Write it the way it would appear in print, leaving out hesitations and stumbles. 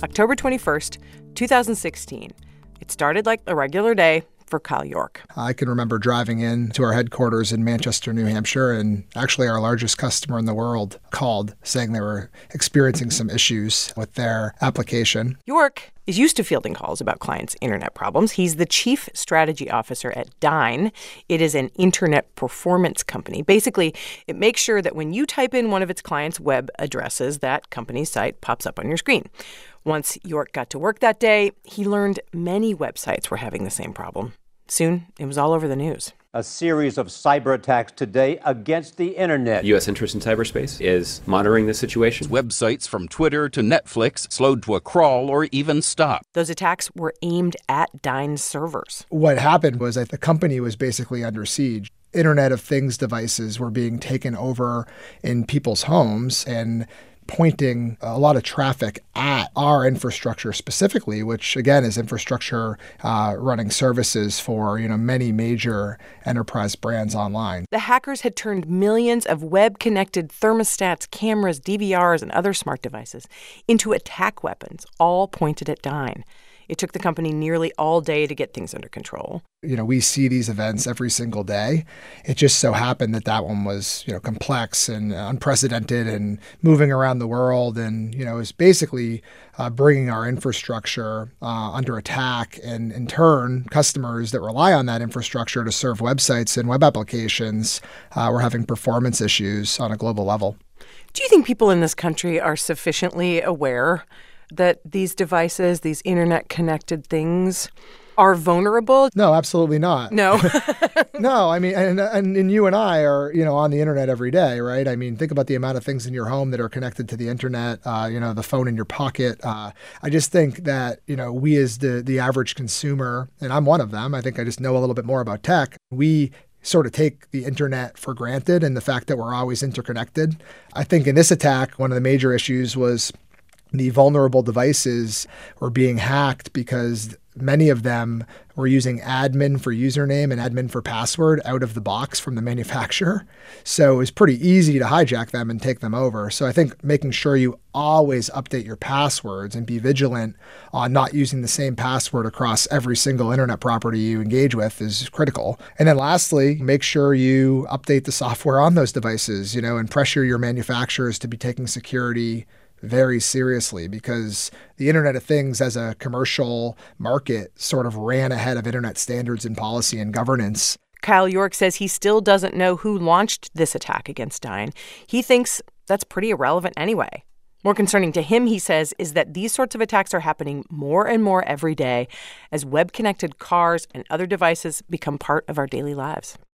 October 21st, 2016. It started like a regular day for Kyle York. I can remember driving in to our headquarters in Manchester, New Hampshire, and actually our largest customer in the world called saying they were experiencing some issues with their application. York is used to fielding calls about clients' internet problems. He's the chief strategy officer at Dyn. It is an internet performance company. Basically, it makes sure that when you type in one of its clients' web addresses, that company's site pops up on your screen. Once York got to work that day, he learned many websites were having the same problem. Soon, it was all over the news. A series of cyber attacks today against the internet. U.S. interest in cyberspace is monitoring the situation. Websites from Twitter to Netflix slowed to a crawl or even stopped. Those attacks were aimed at Dyn's servers. What happened was that the company was basically under siege. Internet of Things devices were being taken over in people's homes and pointing a lot of traffic at our infrastructure specifically, which again is infrastructure running services for many major enterprise brands online. The hackers had turned millions of web-connected thermostats, cameras, DVRs, and other smart devices into attack weapons, all pointed at Dyn. It took the company nearly all day to get things under control. We see these events every single day. It just so happened that that one was, complex and unprecedented and moving around the world and, is basically bringing our infrastructure under attack. And in turn, customers that rely on that infrastructure to serve websites and web applications were having performance issues on a global level. Do you think people in this country are sufficiently aware that these devices, these internet-connected things, are vulnerable? No, absolutely not. No. No, I mean, and you and I are, on the internet every day, right? I mean, think about the amount of things in your home that are connected to the internet, the phone in your pocket. I just think that, we as the average consumer, and I'm one of them, I think I just know a little bit more about tech, we sort of take the internet for granted and the fact that we're always interconnected. I think in this attack, one of the major issues was the vulnerable devices were being hacked because many of them were using admin for username and admin for password out of the box from the manufacturer. So it was pretty easy to hijack them and take them over. So I think making sure you always update your passwords and be vigilant on not using the same password across every single internet property you engage with is critical. And then lastly, make sure you update the software on those devices, and pressure your manufacturers to be taking security very seriously, because the Internet of Things as a commercial market sort of ran ahead of internet standards and policy and governance. Kyle York says he still doesn't know who launched this attack against Dyn. He thinks that's pretty irrelevant anyway. More concerning to him, he says, is that these sorts of attacks are happening more and more every day as web-connected cars and other devices become part of our daily lives.